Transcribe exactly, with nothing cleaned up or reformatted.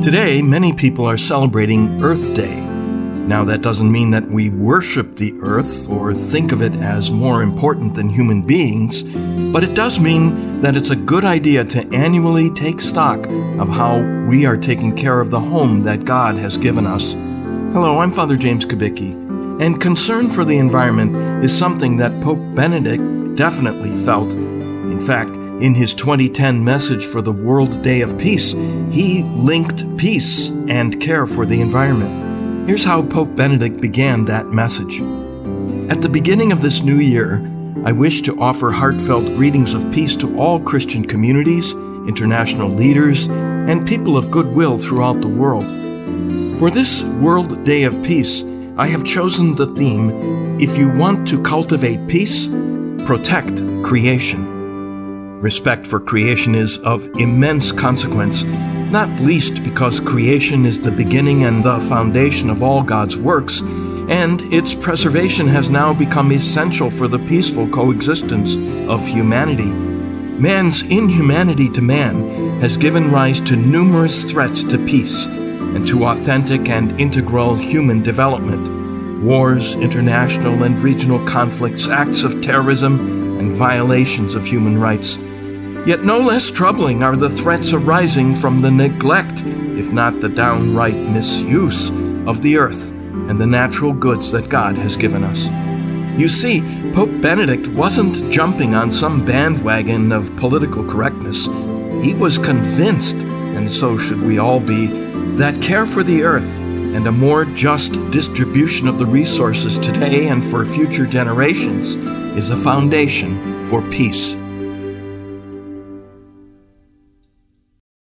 Today, many people are celebrating Earth Day. Now, that doesn't mean that we worship the earth or think of it as more important than human beings, but it does mean that it's a good idea to annually take stock of how we are taking care of the home that God has given us. Hello, I'm Father James Kubicki, and concern for the environment is something that Pope Benedict definitely felt. In fact, in his twenty ten message for the World Day of Peace, he linked peace and care for the environment. Here's how Pope Benedict began that message. At the beginning of this new year, I wish to offer heartfelt greetings of peace to all Christian communities, international leaders, and people of goodwill throughout the world. For this World Day of Peace, I have chosen the theme, If You Want to Cultivate Peace, Protect Creation. Respect for creation is of immense consequence, not least because creation is the beginning and the foundation of all God's works, and its preservation has now become essential for the peaceful coexistence of humanity. Man's inhumanity to man has given rise to numerous threats to peace and to authentic and integral human development. Wars, international and regional conflicts, acts of terrorism, and violations of human rights. Yet no less troubling are the threats arising from the neglect, if not the downright misuse, of the earth and the natural goods that God has given us. You see, Pope Benedict wasn't jumping on some bandwagon of political correctness. He was convinced, and so should we all be, that care for the earth and a more just distribution of the resources today and for future generations is a foundation for peace.